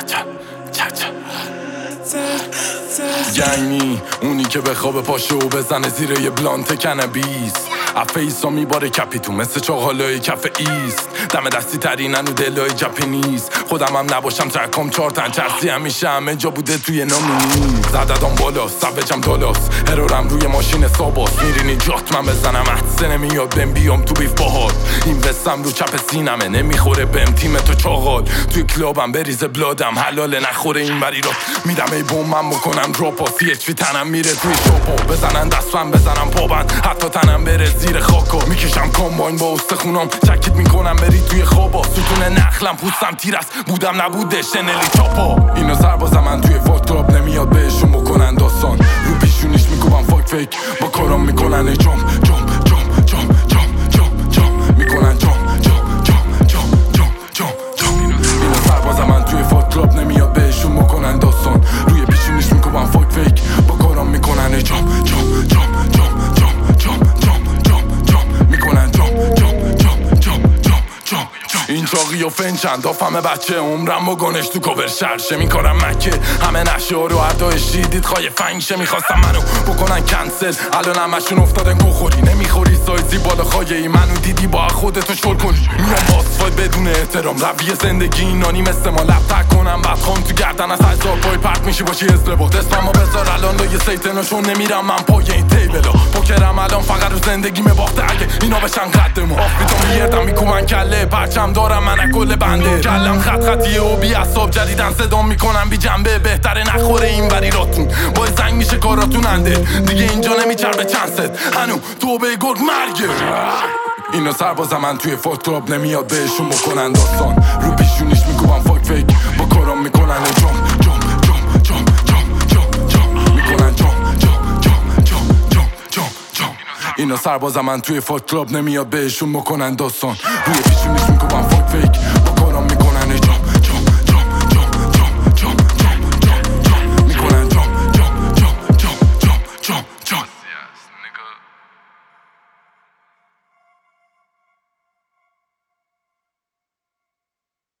گنگی اونی که به خواب پاشه و بزنه زیر یه بلانت کنبیس افیسا میباره کپی تو مثل چاقالای کف ایست دم دستی ترینن و دلای جپی نیست خودم هم نباشم ترکام 4 تن چرسی همیشه همه جا بوده توی نامونی زددام بالا سبجم دالاس هرورم روی ماشین ساباس میرینی جات من بزنم حدسه نمیاد بهم بیام تو بیف باهات این وستم رو چپ سینمه نمیخوره بهم تیم تو چاقال توی کلابم بریزه بلادم حلاله نخوره این بری را میدم ای بوم من بکنم دراپا CHV تنم میره توی شاپا بزنن دستم بزنم پابند حتی تنم بره زیر خاکا میکشم کامباین با استخونام چکت میکنم بری توی خوابا ستون نخلم پوستم تیر است بودم نبوده شنلی چاپا اینو سربازم من توی فاک کلاب نمیاد بهشون بکنن داستان رو پیشونیش میکوبم فاک فیک با کارام میکنن جام میکنن جام اینو سربازم من توی فاک کلاب نمیاد بهشون بکنن داستان روی پیشونیش میکوبم فاک فیک با کارام میکنن جام میکنن این چاقی و فنچند دافمه بچه عمرم بگنش تو کور شرشه میکنم مکه همه نشه رو اردایش دیدید خواهی فنگشه میخواستم منو بکنن کنسل الان همشون افتادن گوخوری نمیخوری سایزی بالا خواهی منو دیدی با خودتو شل کنی میام باسفایت بدون احترام رویه زندگی اینانی مثل ما لب تک کنم بعد خون تو گردن از 1000 پای پرت میشی باشی ازدباد اسممو بذار الان لای سیتناشون نمیرم من پای این تیبلا پوکرم الان فقط رو زندگی مباخته اگه اینا بشن قد ما آفیتو میگردم میکوبن کله پرچم دارم من کل بنده کلم خطیه و بی اصاب جدیدن صدام میکنم بی جنبه بهتره نخوره این وری راتون باید زنگ میشه کاراتون انده دیگه اینجا نمیچربه چند ست هنو تو به گرگ مرگه اینو سربازم من توی فاک کلاب نمیاد بهشون بکنن داستان رو پیشونیش میکوبم فاک فیک با کارام میکنن جام میکنن جام اینو سربازم من توی فاک کلاب نمیاد بهشون بکنن داستان روی پیشونیش میکوبم فاک فیک با کارام میکنن جام